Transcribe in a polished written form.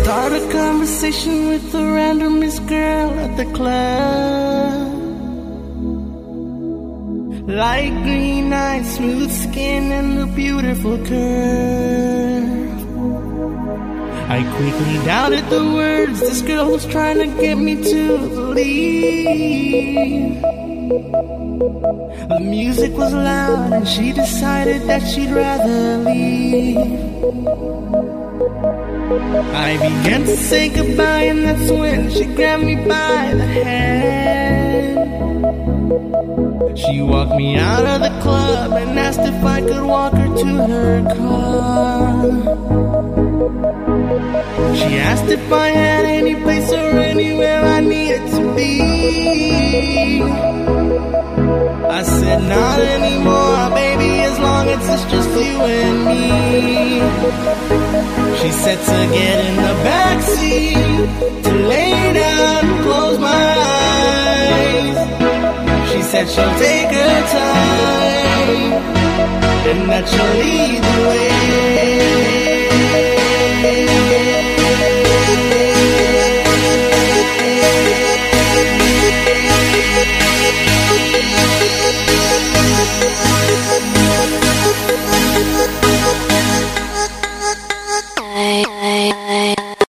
Start a conversation with a randomest girl at the club. Light green eyes, smooth skin, and a beautiful curve. I quickly doubted the words this girl was trying to get me to believe. The music was loud and she decided that she'd rather leave. I began to say goodbye and that's when she grabbed me by the hand. She walked me out of the club and asked if I could walk her to her car. She asked if I had any place or anywhere I needed to be. I said not anymore, baby, as long as it's just you and me. She said to get in the backseat, to lay down and close my eyes. She said she'll take her time and that she'll lead the way.